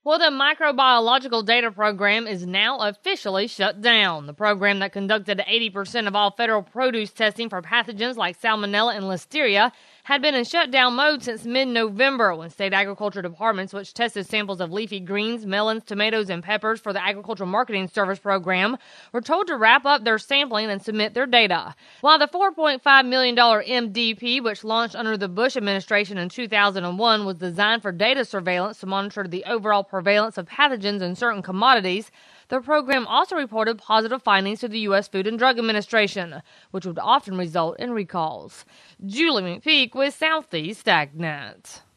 Well, the Microbiological Data Program is now officially shut down. The program that conducted 80% of all federal produce testing for pathogens like Salmonella and Listeria had been in shutdown mode since mid-November when state agriculture departments, which tested samples of leafy greens, melons, tomatoes, and peppers for the Agricultural Marketing Service program, were told to wrap up their sampling and submit their data. While the $4.5 million MDP, which launched under the Bush administration in 2001, was designed for data surveillance to monitor the overall prevalence of pathogens in certain commodities, the program also reported positive findings to the U.S. Food and Drug Administration, which would often result in recalls. Julie McPeak with Southeast AgNet.